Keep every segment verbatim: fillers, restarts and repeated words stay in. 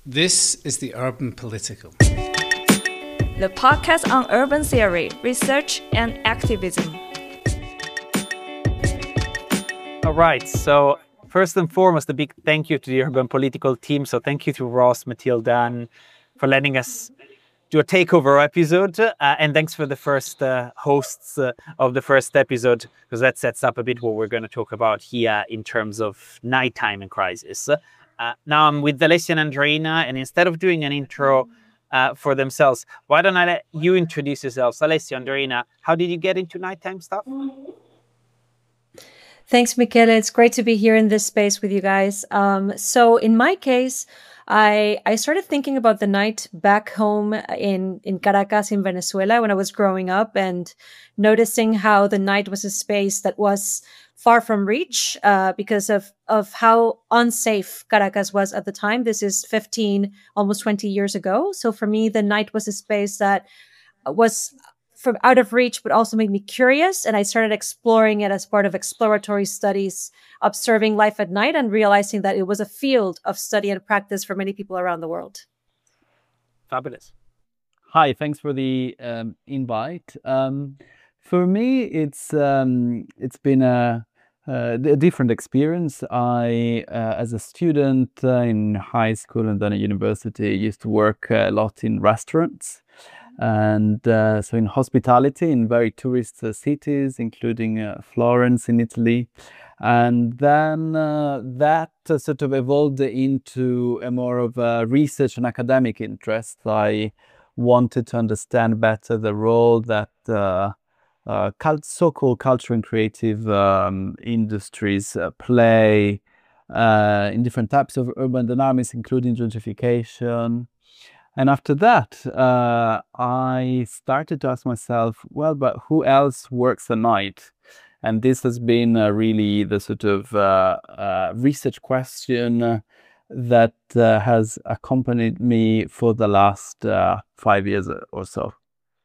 This is the Urban Political, the podcast on urban theory, research, and activism. All right, so first and foremost, a big thank you to the Urban Political team. So thank you to Ross, Matilda, and for letting us do a takeover episode. Uh, and thanks for the first uh, hosts uh, of the first episode, because that sets up a bit what we're going to talk about here in terms of nighttime and crisis. Uh, now I'm with Alessia and Andreina, and instead of doing an intro uh, for themselves, why don't I let you introduce yourselves? Alessia, Andreina, how did you get into nighttime stuff? Thanks, Michele. It's great to be here in this space with you guys. Um, so in my case, I I started thinking about the night back home in, in Caracas in Venezuela when I was growing up, and noticing how the night was a space that was far from reach uh, because of, of how unsafe Caracas was at the time. This is fifteen, almost twenty years ago. So for me, the night was a space that was from out of reach, but also made me curious. And I started exploring it as part of exploratory studies, observing life at night and realizing that it was a field of study and practice for many people around the world. Fabulous. Hi, thanks for the um, invite. Um, for me, it's um, it's been a, a different experience. I, uh, as a student uh, in high school and then at university, used to work a lot in restaurants. And uh, so in hospitality in very tourist uh, cities, including uh, Florence in Italy. And then uh, that uh, sort of evolved into a more of a research and academic interest. I wanted to understand better the role that uh, uh, cult- so-called cultural and creative um, industries uh, play uh, in different types of urban dynamics, including gentrification. And after that, uh, I started to ask myself, well, but who else works at night? And this has been uh, really the sort of uh, uh, research question uh, that uh, has accompanied me for the last uh, five years or so.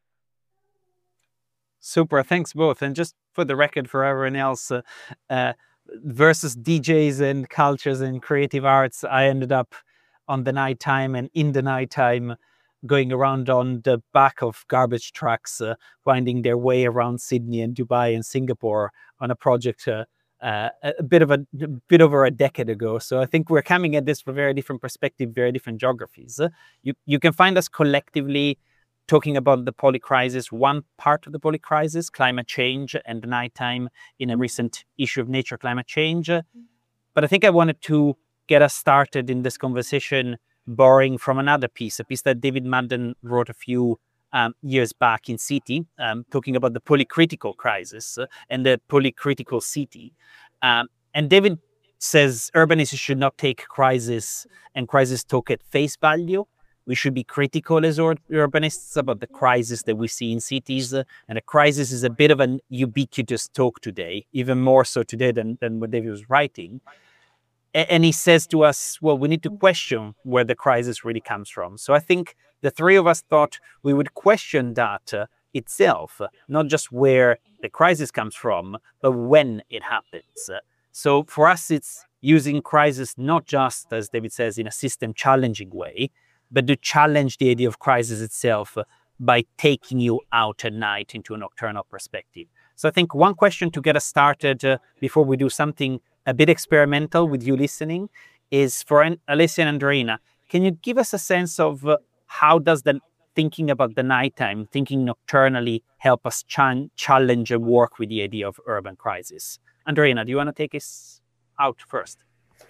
Super, thanks both. And just for the record, for everyone else, uh, uh, versus D Js and cultures and creative arts, I ended up on the nighttime and in the nighttime going around on the back of garbage trucks, uh, finding their way around Sydney and Dubai and Singapore on a project uh, uh, a bit of a, a bit over a decade ago. So I think we're coming at this from very different perspective, very different geographies. Uh, you, you can find us collectively talking about the polycrisis, one part of the polycrisis, climate change and the nighttime in a recent issue of Nature Climate Change. But I think I wanted to get us started in this conversation borrowing from another piece, a piece that David Madden wrote a few um, years back in City, um, talking about the polycritical crisis uh, and the polycritical city. Um, and David says urbanists should not take crisis and crisis talk at face value. We should be critical as ur- urbanists about the crisis that we see in cities. Uh, and a crisis is a bit of an ubiquitous talk today, even more so today than, than what David was writing. And he says to us, well, we need to question where the crisis really comes from. So I think the three of us thought we would question that uh, itself, not just where the crisis comes from, but when it happens. So for us, it's using crisis not just, as David says, in a system challenging way, but to challenge the idea of crisis itself by taking you out at night into a nocturnal perspective. So I think one question to get us started uh, before we do something a bit experimental with you listening is for Alessia and Andreina. Can you give us a sense of uh, how does the thinking about the nighttime, thinking nocturnally, help us ch- challenge and work with the idea of urban crisis? Andreina, do you want to take us out first?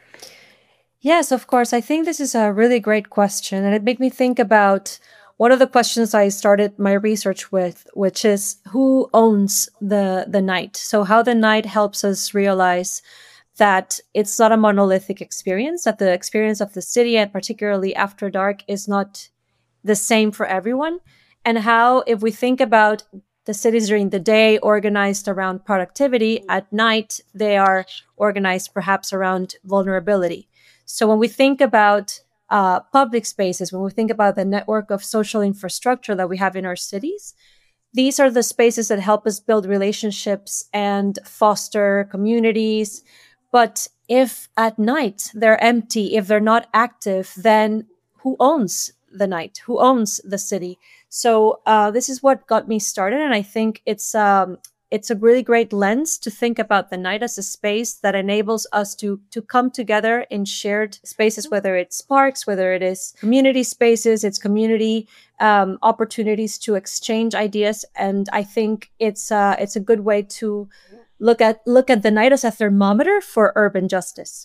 Yes, of course. I think this is a really great question. And it made me think about one of the questions I started my research with, which is who owns the, the night? So how the night helps us realize that it's not a monolithic experience, that the experience of the city, and particularly after dark, is not the same for everyone. And how, if we think about the cities during the day organized around productivity, at night, they are organized perhaps around vulnerability. So when we think about uh, public spaces, when we think about the network of social infrastructure that we have in our cities, these are the spaces that help us build relationships and foster communities. But if at night they're empty, if they're not active, then who owns the night, who owns the city. So uh, this is what got me started, and I think it's um, it's a really great lens to think about the night as a space that enables us to to come together in shared spaces, whether it's parks, whether it is community spaces, it's community um, opportunities to exchange ideas. And I think it's uh, it's a good way to look at look at the night as a thermometer for urban justice.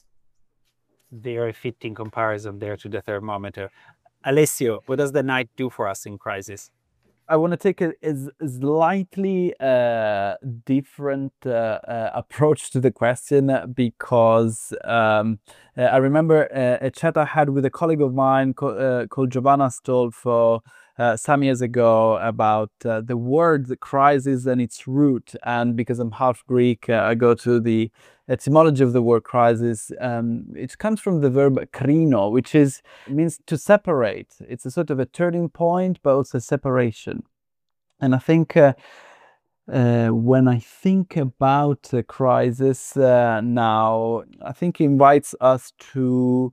Very fitting comparison there to the thermometer. Alessio, what does the night do for us in crisis? I want to take a, a slightly uh, different uh, uh, approach to the question because um, uh, I remember uh, a chat I had with a colleague of mine co uh, called Giovanna Stolfo uh, some years ago about uh, the word crisis and its root. And because I'm half Greek, uh, I go to the etymology of the word crisis. Um, it comes from the verb krino, which is means to separate. It's a sort of a turning point, but also separation. And I think uh, uh, when I think about a crisis uh, now, I think it invites us to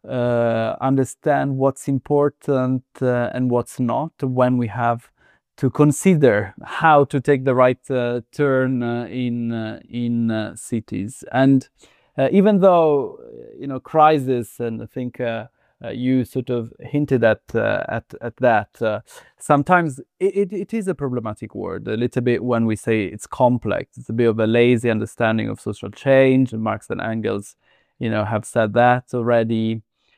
uh, understand what's important uh, and what's not when we have to consider how to take the right uh, turn uh, in uh, in uh, cities. And uh, even though you know crisis, and I think uh, uh, you sort of hinted at uh, at at that, uh, sometimes it, it, it is a problematic word a little bit when we say it's complex. It's a bit of a lazy understanding of social change, and Marx and Engels, you know, have said that already.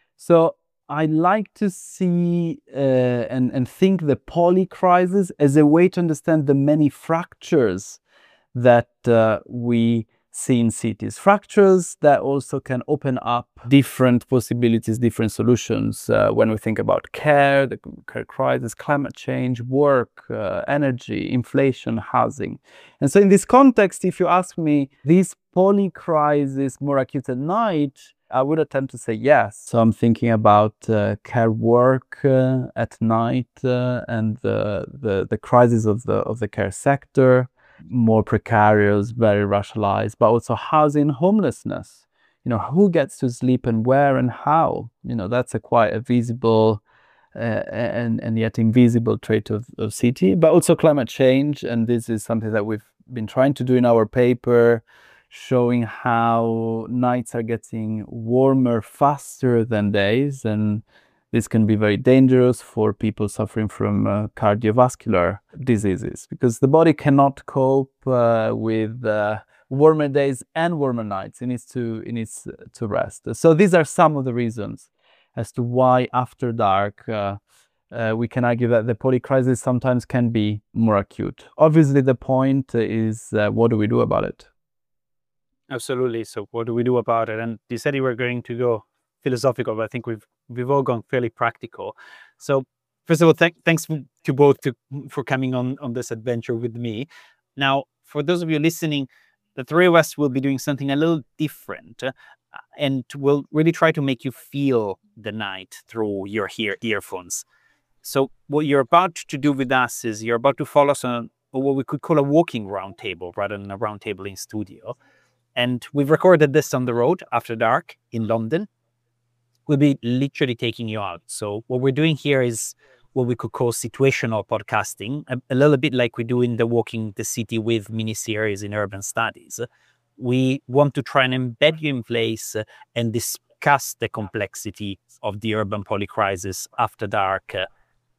So I like to see uh, and, and think the polycrisis as a way to understand the many fractures that uh, we see in cities. Fractures that also can open up different possibilities, different solutions uh, when we think about care, the care crisis, climate change, work, uh, energy, inflation, housing. And so in this context, if you ask me, this polycrisis more acute at night, I would attempt to say yes. So I'm thinking about uh, care work uh, at night uh, and the, the the crisis of the of the care sector, more precarious, very racialized, but also housing, homelessness. You know, who gets to sleep and where and how? You know, that's a quite a visible uh, and and yet invisible trait of of city. But also climate change, and this is something that we've been trying to do in our paper, showing how nights are getting warmer faster than days, and this can be very dangerous for people suffering from uh, cardiovascular diseases, because the body cannot cope uh, with uh, warmer days and warmer nights. It needs to it needs to rest. So these are some of the reasons as to why after dark uh, uh, we can argue that the polycrisis sometimes can be more acute. Obviously, the point is uh, what do we do about it? Absolutely. So what do we do about it? And you said you were going to go philosophical, but I think we've we've all gone fairly practical. So first of all, th thanks to both to, for coming on, on this adventure with me. Now, for those of you listening, the three of us will be doing something a little different, uh, and we'll really try to make you feel the night through your ear earphones. So what you're about to do with us is you're about to follow us on what we could call a walking roundtable rather than a roundtable in studio. And we've recorded this on the road after dark in London. We'll be literally taking you out. So what we're doing here is what we could call situational podcasting, a, a little bit like we do in the Walking the City with miniseries in urban studies. We want to try and embed you in place and discuss the complexity of the urban polycrisis after dark uh,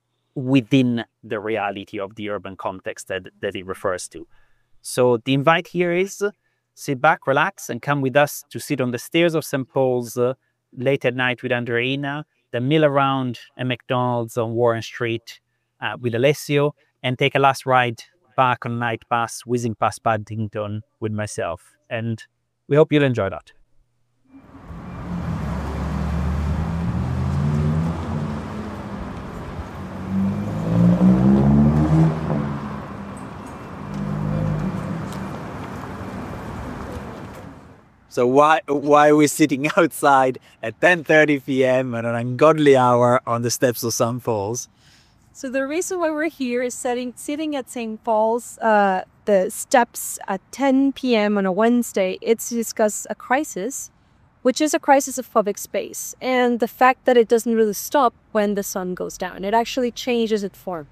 within the reality of the urban context that, that it refers to. So the invite here is sit back, relax, and come with us to sit on the stairs of Saint Paul's uh, late at night with Andreina, the mill around a McDonald's on Warren Street uh, with Alessio, and take a last ride back on night bus whizzing past Paddington with myself. And we hope you'll enjoy that. So why why are we sitting outside at ten thirty p m at an ungodly hour on the steps of Saint Paul's? So the reason why we're here is sitting, sitting at Saint Paul's, uh, the steps at ten p m on a Wednesday, it's to discuss a crisis which is a crisis of public space and the fact that it doesn't really stop when the sun goes down. It actually changes its form.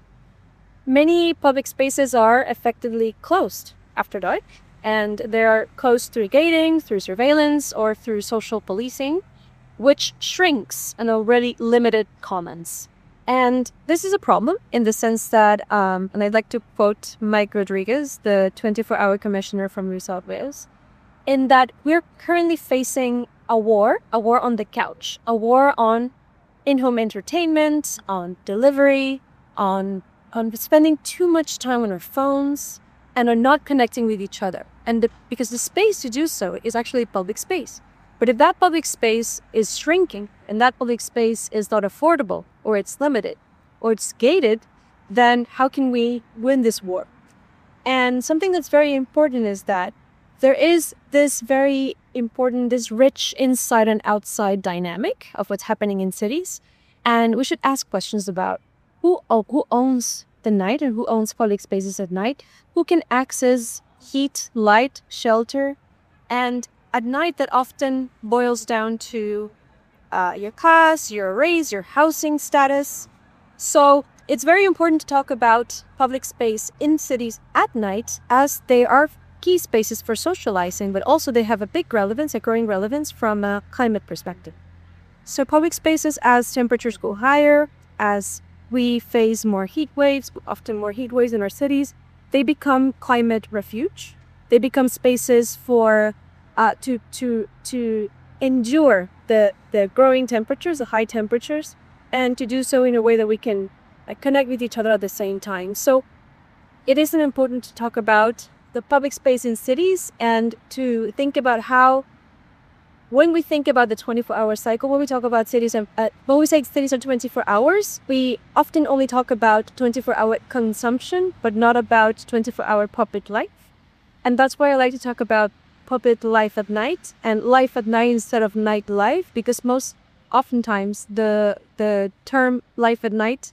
Many public spaces are effectively closed after dark, and they are closed through gating, through surveillance, or through social policing, which shrinks an already limited commons. And this is a problem in the sense that, um, and I'd like to quote Mike Rodriguez, the twenty-four hour commissioner from New South Wales, in that we're currently facing a war, a war on the couch, a war on in-home entertainment, on delivery, on, on spending too much time on our phones, and on not connecting with each other. And the, because the space to do so is actually public space. But if that public space is shrinking and that public space is not affordable, or it's limited, or it's gated, then how can we win this war? And something that's very important is that there is this very important, this rich inside and outside dynamic of what's happening in cities. And we should ask questions about who, who owns the night and who owns public spaces at night, who can access heat, light, shelter, and at night that often boils down to uh, your class, your race, your housing status. So it's very important to talk about public space in cities at night, as they are key spaces for socializing, but also they have a big relevance, a growing relevance from a climate perspective. So public spaces, as temperatures go higher, as we face more heat waves, often more heat waves in our cities, they become climate refuge. They become spaces for uh, to to to endure the the growing temperatures, the high temperatures, and to do so in a way that we can uh, connect with each other at the same time. So it is important to talk about the public space in cities and to think about how, when we think about the twenty-four hour cycle, when we talk about cities, and uh, when we say cities are twenty-four hours, we often only talk about twenty-four hour consumption, but not about twenty-four hour public life. And that's why I like to talk about public life at night and life at night instead of night life, because most oftentimes the the term life at night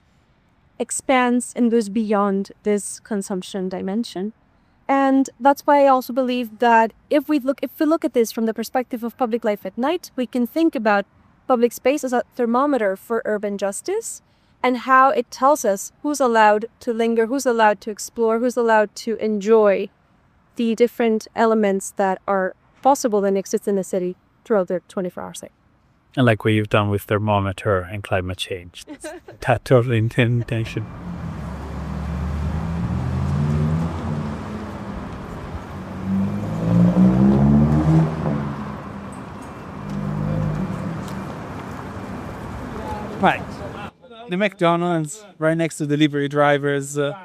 expands and goes beyond this consumption dimension. And that's why I also believe that if we look if we look at this from the perspective of public life at night, we can think about public space as a thermometer for urban justice and how it tells us who's allowed to linger, who's allowed to explore, who's allowed to enjoy the different elements that are possible and exist in the city throughout the twenty-four hour cycle. And like what you've done with thermometer and climate change. That totally intention. Right. The McDonald's right next to delivery drivers. Uh,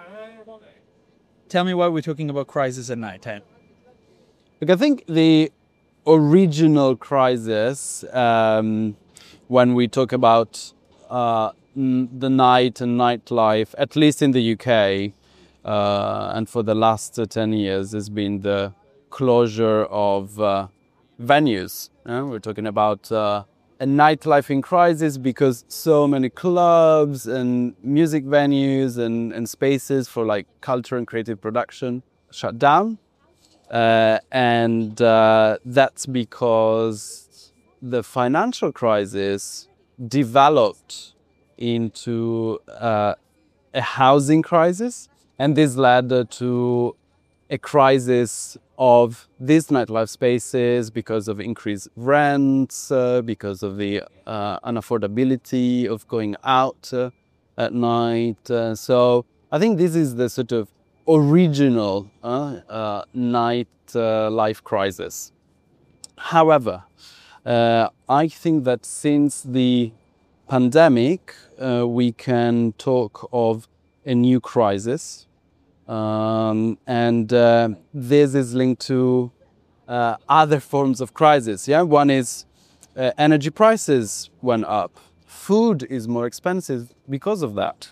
tell me why we're talking about crisis at night time. Look, I think the original crisis, um, when we talk about uh, the night and nightlife, at least in the U K, uh, and for the last uh, ten years, has been the closure of uh, venues. Uh, we're talking about uh, a nightlife in crisis because so many clubs and music venues and, and spaces for like culture and creative production shut down. Uh, and uh, that's because the financial crisis developed into uh, a housing crisis, and this led uh, to a crisis of these nightlife spaces because of increased rents, uh, because of the uh, unaffordability of going out uh, at night. Uh, so I think this is the sort of original uh, uh, night uh, life crisis. However, uh, I think that since the pandemic, uh, we can talk of a new crisis. Um, and uh, this is linked to uh, other forms of crisis. Yeah, one is uh, energy prices went up. Food is more expensive because of that.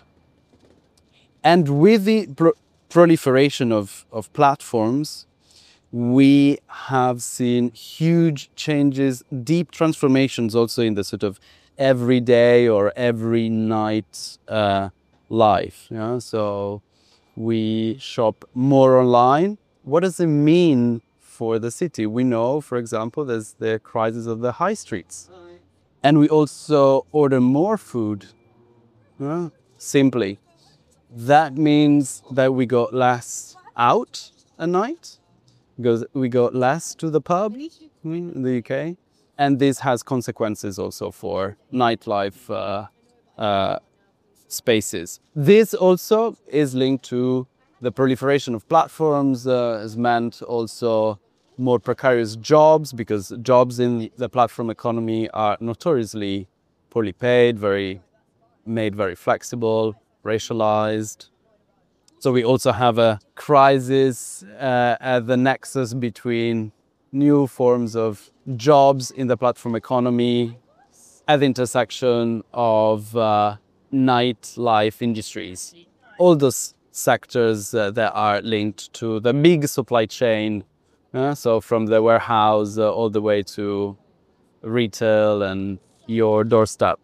And with the pro- proliferation of, of platforms, we have seen huge changes, deep transformations also in the sort of everyday or every night uh, life. Yeah, so we shop more online. What does it mean for the city. We know, for example, there's the crisis of the high streets. And we also order more food, uh, simply. That means that we go less out at night, because we go less to the pub in the U K. And this has consequences also for nightlife uh, uh, spaces. This also is linked to the proliferation of platforms, uh, has meant also more precarious jobs, because jobs in the platform economy are notoriously poorly paid, very made very flexible, racialized. So we also have a crisis uh, at the nexus between new forms of jobs in the platform economy at the intersection of uh, nightlife industries. All those sectors uh, that are linked to the big supply chain, uh, so from the warehouse uh, all the way to retail and your doorstep.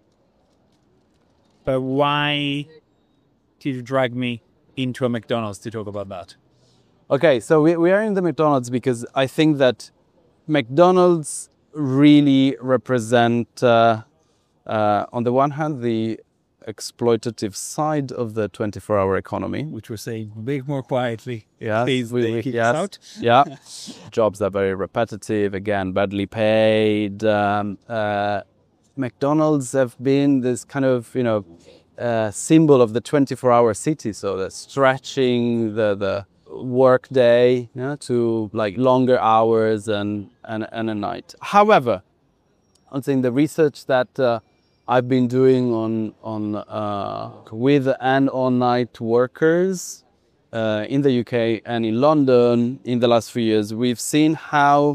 But why did you drag me into a McDonald's to talk about that? Okay, so we, we are in the McDonald's because I think that McDonald's really represent, uh, uh, on the one hand, the exploitative side of the twenty-four hour economy. Which we're saying a bit more quietly. Yes, Please we, they we, keep yes, us out. yeah. Jobs are very repetitive, again, badly paid. Um, uh, McDonald's have been this kind of, you know, uh, symbol of the twenty-four hour city. So the stretching the, the work day, yeah, to like longer hours and, and, and a night. However, I'm saying the research that uh, I've been doing on, on uh, with and on night workers uh, in the U K and in London in the last few years, we've seen how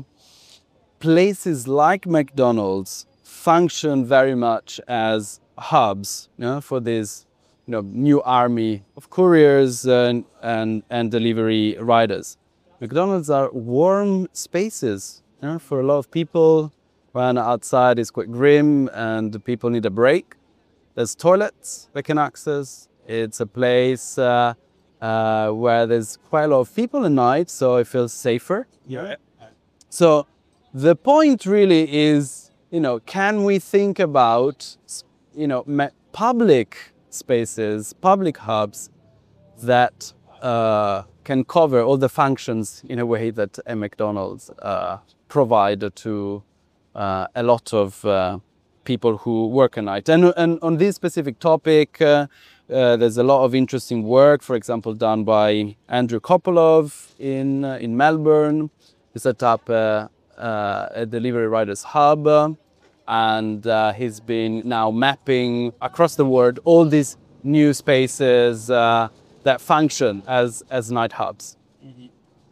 places like McDonald's function very much as hubs, you know, for this, you know, new army of couriers and, and, and delivery riders. McDonald's are warm spaces, you know, for a lot of people when outside is quite grim and people need a break. There's toilets they can access. It's a place uh, uh, where there's quite a lot of people at night, so it feels safer. Yeah. So the point really is, you know, can we think about, you know, public spaces, public hubs that uh, can cover all the functions in a way that a McDonald's uh, provide to uh, a lot of uh, people who work at night. And, and on this specific topic, uh, uh, there's a lot of interesting work, for example, done by Andrew Kopolov in, uh, in Melbourne. He set up uh, uh, a delivery riders hub. Uh, and uh, he's been now mapping across the world all these new spaces uh, that function as, as night hubs. Mm-hmm.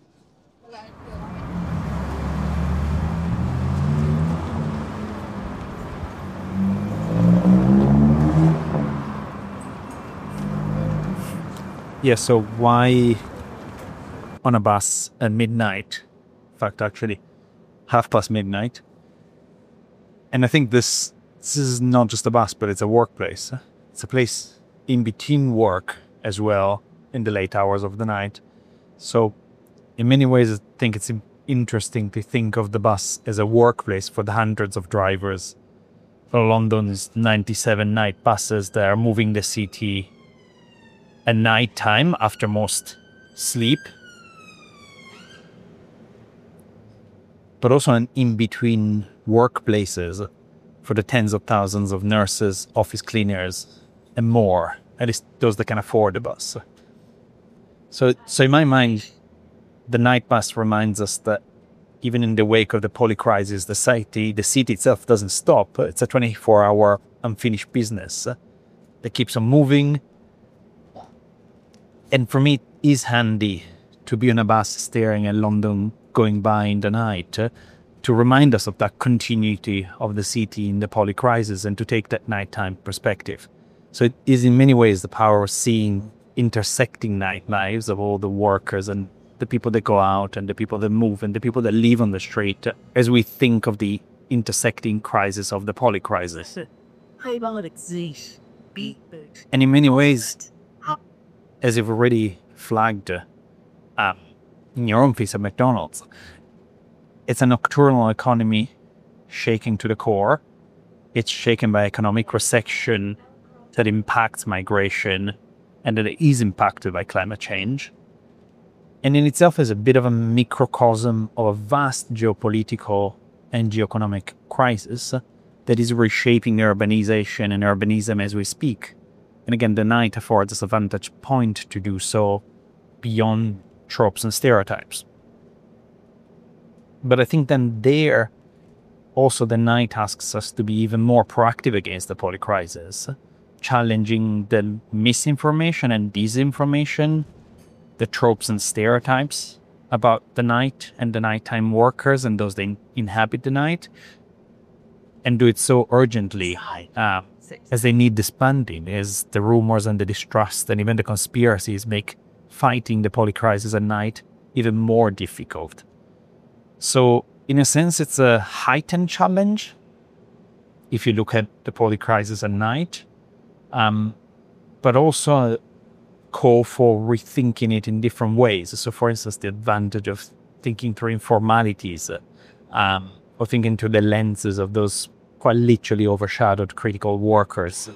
Yeah, so why on a bus at midnight? In fact, actually, half past midnight. And I think this this is not just a bus, but it's a workplace. It's a place in between work as well in the late hours of the night. So in many ways, I think it's interesting to think of the bus as a workplace for the hundreds of drivers for London's ninety-seven night buses that are moving the city at night time after most sleep. But also an in-between workplaces for the tens of thousands of nurses, office cleaners, and more. At least those that can afford the bus. So, so in my mind, the night bus reminds us that even in the wake of the polycrisis, the city, the city itself doesn't stop. It's a twenty-four hour unfinished business that keeps on moving. And for me, it is handy to be on a bus staring at London going by in the night, uh, to remind us of that continuity of the city in the polycrisis and to take that nighttime perspective. So it is in many ways the power of seeing intersecting night lives of all the workers and the people that go out and the people that move and the people that live on the street, uh, as we think of the intersecting crisis of the polycrisis. And in many ways, as you've already flagged, uh, in your own face at McDonald's. It's a nocturnal economy shaking to the core. It's shaken by economic recession that impacts migration and that is impacted by climate change. And in itself is a bit of a microcosm of a vast geopolitical and geoeconomic crisis that is reshaping urbanization and urbanism as we speak. And again, the night affords us a vantage point to do so beyond tropes and stereotypes. But I think then there, also the night asks us to be even more proactive against the polycrisis, challenging the misinformation and disinformation, the tropes and stereotypes about the night and the nighttime workers and those that inhabit the night, and do it so urgently uh, as they need disbanding, as the rumors and the distrust and even the conspiracies make fighting the polycrisis at night even more difficult. So, in a sense, it's a heightened challenge if you look at the polycrisis at night, um, but also a call for rethinking it in different ways. So, for instance, the advantage of thinking through informalities, um, or thinking through the lenses of those quite literally overshadowed critical workers.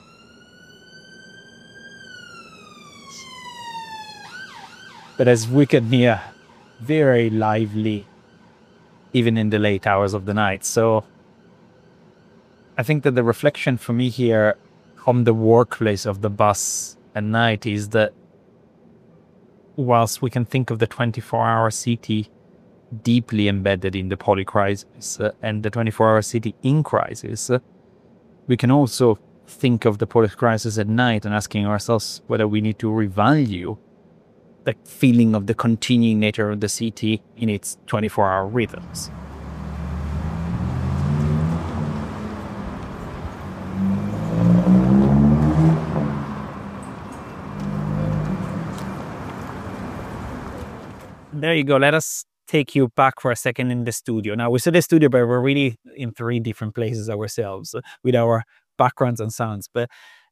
But as wicked near, very lively, even in the late hours of the night. So I think that the reflection for me here on the workplace of the bus at night is that whilst we can think of the twenty-four hour city deeply embedded in the polycrisis uh, and the twenty-four hour city in crisis, uh, we can also think of the polycrisis at night and asking ourselves whether we need to revalue the feeling of the continuing nature of the city in its twenty-four hour rhythms. There you go. Let us take you back for a second in the studio. Now, we saw the studio, but we're really in three different places ourselves uh, with our backgrounds and sounds. But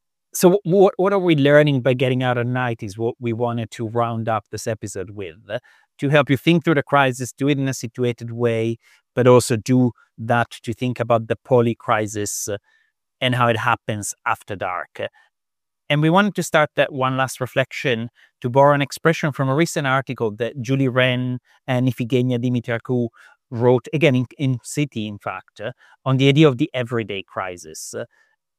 so what, what are we learning by getting out at night is what we wanted to round up this episode with, uh, to help you think through the crisis, do it in a situated way, but also do that to think about the polycrisis uh, and how it happens after dark. And we wanted to start that one last reflection to borrow an expression from a recent article that Julie Wren and Ifigenia Dimitriakou wrote, again in, in City, in fact, uh, on the idea of the everyday crisis. Uh,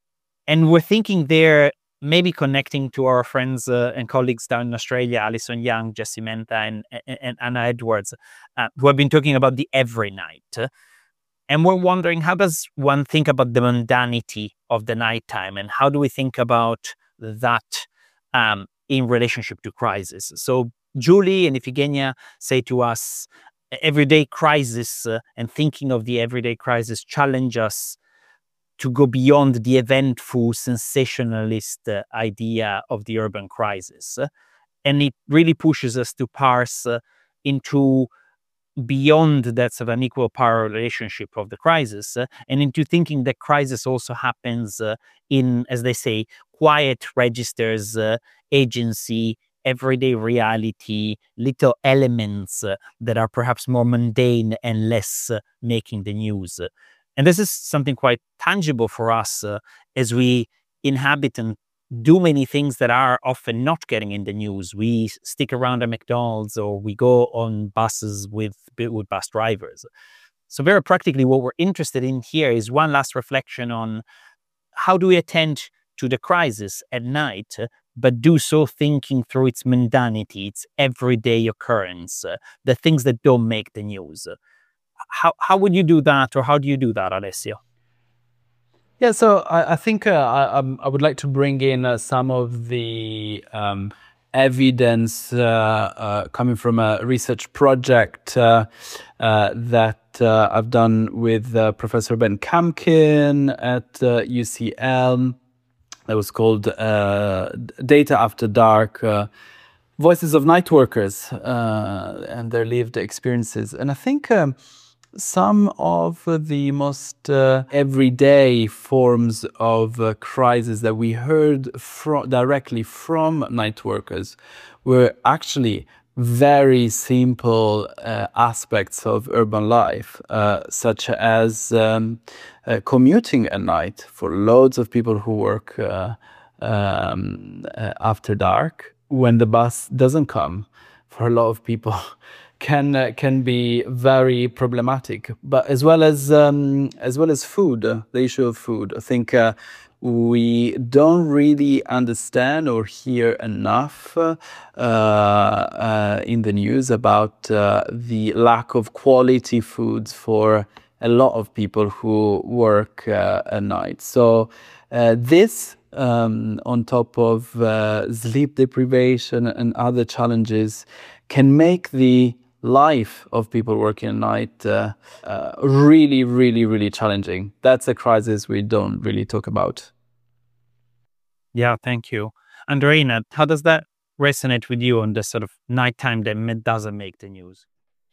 and we're thinking there, maybe connecting to our friends uh, and colleagues down in Australia, Alison Young, Jessie Menta, and, and, and Anna Edwards, uh, who have been talking about the every night. Uh, and we're wondering, how does one think about the mundanity of the nighttime, and how do we think about that um, in relationship to crisis? So Julie and Ifigenia say to us, everyday crisis uh, and thinking of the everyday crisis challenge us to go beyond the eventful, sensationalist uh, idea of the urban crisis. Uh, and it really pushes us to parse uh, into beyond that sort of an equal power relationship of the crisis uh, and into thinking that crisis also happens uh, in, as they say, quiet registers, uh, agency, everyday reality, little elements uh, that are perhaps more mundane and less uh, making the news. And this is something quite tangible for us uh, as we inhabit and do many things that are often not getting in the news. We stick around at McDonald's, or we go on buses with, with bus drivers. So very practically, what we're interested in here is one last reflection on how do we attend to the crisis at night, uh, but do so thinking through its mundanity, its everyday occurrence, uh, the things that don't make the news. How how would you do that, or how do you do that, Alessio? Yeah, so I, I think uh, I, I would like to bring in uh, some of the um, evidence uh, uh, coming from a research project uh, uh, that uh, I've done with uh, Professor Ben Kamkin at uh, U C L. That was called uh, Data After Dark, uh, Voices of Night Workers uh, and Their Lived Experiences. And I think um, some of the most uh, everyday forms of uh, crisis that we heard fro- directly from night workers were actually very simple uh, aspects of urban life, uh, such as um, uh, commuting at night for loads of people who work uh, um, uh, after dark when the bus doesn't come. For a lot of people, can uh, can be very problematic. But as well as um, as well as food, uh, the issue of food, I think. Uh, we don't really understand or hear enough uh, uh, in the news about uh, the lack of quality foods for a lot of people who work uh, at night. So uh, this, um, on top of uh, sleep deprivation and other challenges, can make the life of people working at night uh, uh, really, really, really challenging. That's a crisis we don't really talk about. Yeah, thank you. Andreina, how does that resonate with you on the sort of nighttime that doesn't make the news?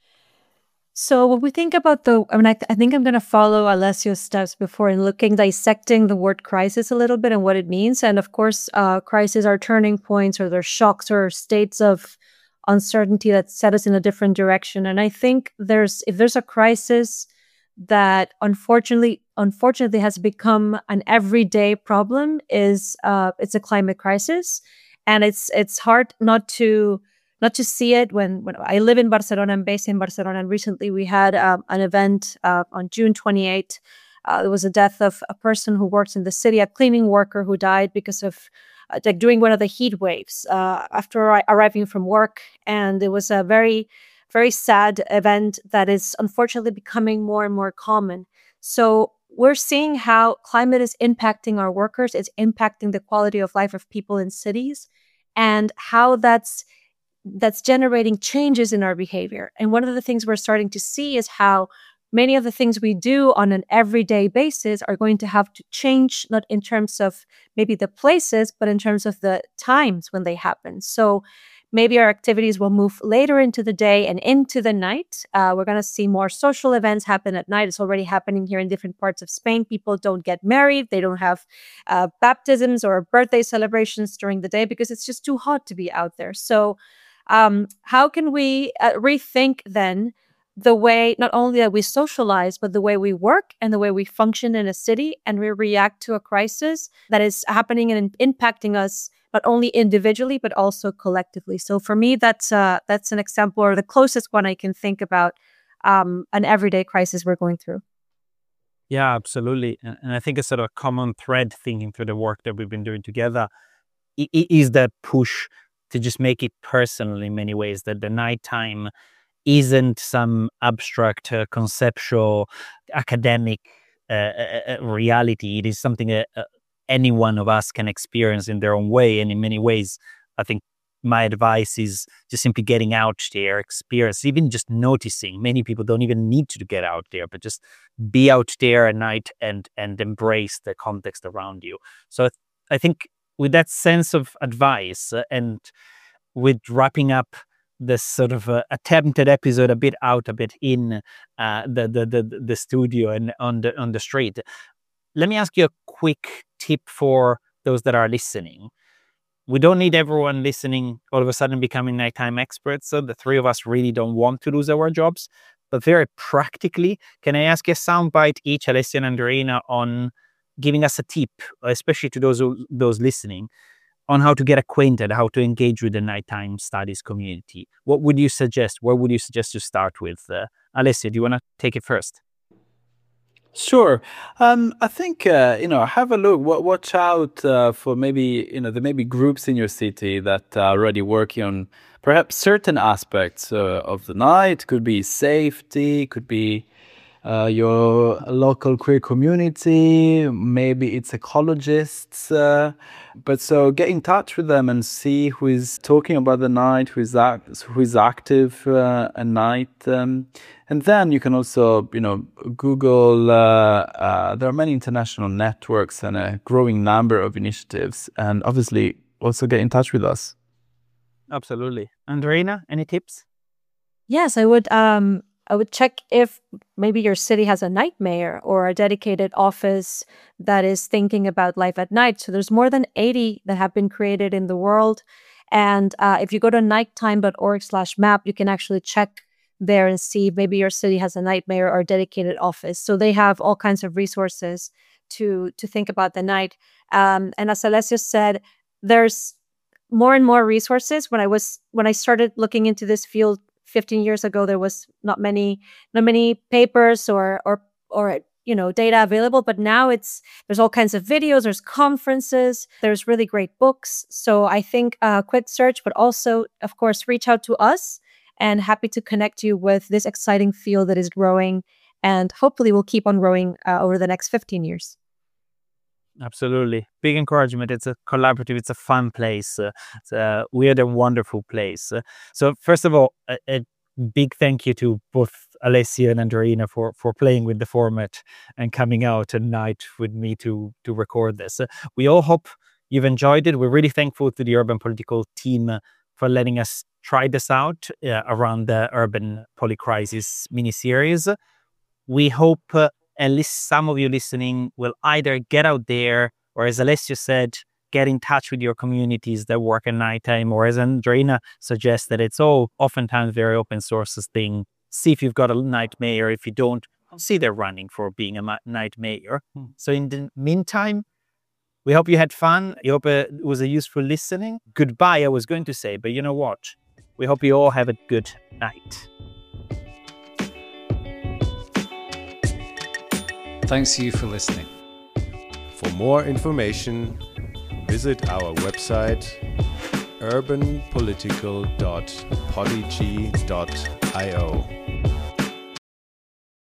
So when we think about the, I mean, I, th- I think I'm going to follow Alessio's steps before in looking, dissecting the word crisis a little bit and what it means. And of course, uh, crises are turning points, or they're shocks or states of uncertainty that set us in a different direction. And I think there's, if there's a crisis that unfortunately, unfortunately has become an everyday problem, is uh, it's a climate crisis. And it's, it's hard not to, not to see it when, when I live in Barcelona. I'm based in Barcelona, and recently we had um, an event uh, on June twenty-eighth. Uh, there was a death of a person who works in the city, a cleaning worker who died because of uh, like during one of the heat waves uh, after arri- arriving from work. And it was a very, very sad event that is unfortunately becoming more and more common. So we're seeing how climate is impacting our workers, it's impacting the quality of life of people in cities, and how that's that's generating changes in our behavior. And one of the things we're starting to see is how many of the things we do on an everyday basis are going to have to change, not in terms of maybe the places, but in terms of the times when they happen. So maybe our activities will move later into the day and into the night. Uh, we're going to see more social events happen at night. It's already happening here in different parts of Spain. People don't get married. They don't have uh, baptisms or birthday celebrations during the day because it's just too hot to be out there. So um, how can we uh, rethink then the way not only that we socialize, but the way we work and the way we function in a city, and we react to a crisis that is happening and impacting us not only individually, but also collectively. So for me, that's uh, that's an example, or the closest one I can think about, um, an everyday crisis we're going through. Yeah, absolutely. And, and I think a sort of common thread thinking through the work that we've been doing together i- i- is that push to just make it personal in many ways, that the nighttime isn't some abstract, uh, conceptual, academic uh, uh, uh, reality. It is something that uh, any one of us can experience in their own way. And in many ways, I think my advice is just simply getting out there, experience, even just noticing. Many people don't even need to get out there, but just be out there at night and and embrace the context around you. So I think with that sense of advice uh, and with wrapping up this sort of uh, attempted episode a bit out, a bit in uh, the, the the the studio and on the on the street, let me ask you a quick tip for those that are listening. We don't need everyone listening all of a sudden becoming nighttime experts. So the three of us really don't want to lose our jobs. But very practically, can I ask you a soundbite each, Alessia and Andreina, on giving us a tip, especially to those who, those listening, on how to get acquainted, how to engage with the nighttime studies community? What would you suggest? Where would you suggest to start with? Uh, Alessia, do you want to take it first? Sure. Um, I think, uh, you know, have a look, w- watch out uh, for maybe, you know, there may be groups in your city that are already working on perhaps certain aspects uh, of the night. Could be safety, could be uh, your local queer community, maybe it's ecologists. Uh, but so get in touch with them and see who is talking about the night, who is, act- who is active uh, at night. Um, and then you can also, you know, Google, uh, uh, there are many international networks and a growing number of initiatives. And obviously also get in touch with us. Absolutely. Andreina, any tips? Yes, I would um, I would check if maybe your city has a night mayor or a dedicated office that is thinking about life at night. So there's more than eighty that have been created in the world. And uh, if you go to nighttime dot org slash map, you can actually check there and see if maybe your city has a night mayor or a dedicated office. So they have all kinds of resources to to think about the night. Um, and as Alessio said, there's more and more resources. When I was when I started looking into this field fifteen years ago, there was not many not many papers or or or you know data available. But now it's there's all kinds of videos, there's conferences, there's really great books. So I think a quick search, but also of course reach out to us. And happy to connect you with this exciting field that is growing and hopefully will keep on growing uh, over the next fifteen years. Absolutely. Big encouragement. It's a collaborative, it's a fun place. Uh, it's a weird and wonderful place. Uh, so first of all, a, a big thank you to both Alessio and Andreina for, for playing with the format and coming out tonight with me to, to record this. Uh, we all hope you've enjoyed it. We're really thankful to the Urban Political team uh, for letting us try this out uh, around the Urban Polycrisis mini-series. We hope uh, at least some of you listening will either get out there, or as Alessio said, get in touch with your communities that work at nighttime, or as Andreina suggested, it's all oftentimes very open source thing. See if you've got a night mayor. If you don't, consider running for being a ma- night mayor. Hmm. So in the meantime, we hope you had fun. I hope it was a useful listening. Goodbye, I was going to say, but you know what? We hope you all have a good night. Thanks to you for listening. For more information, visit our website urban political dot podigy dot io.